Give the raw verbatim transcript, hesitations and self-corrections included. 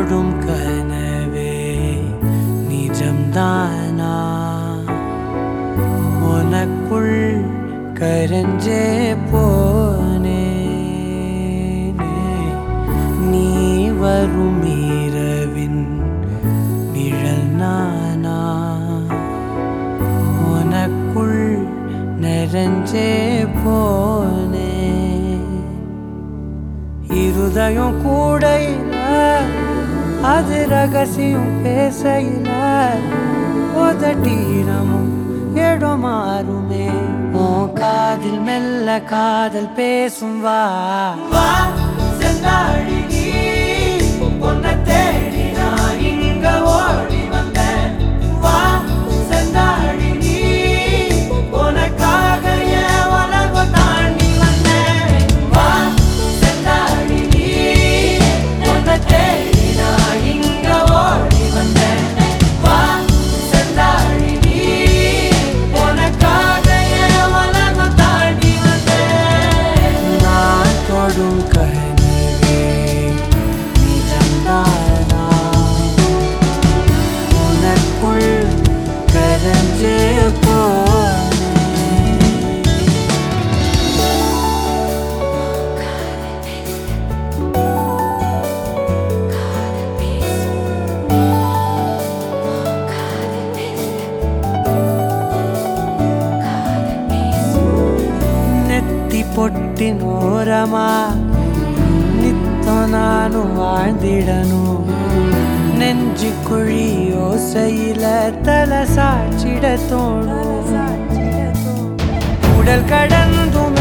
தொடும் கனவே நிஜம்தானா உனக்குள் கரஞ்சே போனே நீ வரும் இரவின் நிழல் நானா உனக்குள் நிறைஞ்சே போனே இருதயம் கூடையில அது ரகசியம் பேசையில உதட்டீரமும் இடம் மாறுமே உன் காதில் மெல்ல காதல் பேசும் வா வா செந்தாழி நீ உன்னை தேடி நான் இங்க ஓடி வந்தேன் வா செந்தாழி நீ உனக்காக என் உலகம் தாண்டி வந்தேன் வா செந்தாழி நீ உன்னை தேடி நான் இங்க ஓடி வந்தேன் வா செந்தாழி நீ உனக்காக என் உலகம் தாண்டி வந்தேன் நான் தொடும் கனவே நிஜம்தானா உனக்குள் கரஞ்சே பொட்டின் ஓரமா நித்தம் நானும் வாழ்ந்திடணும் நெஞ்சு குழி யோசையில தலை சாச்சிட தோணும் உடல் கடந்தும்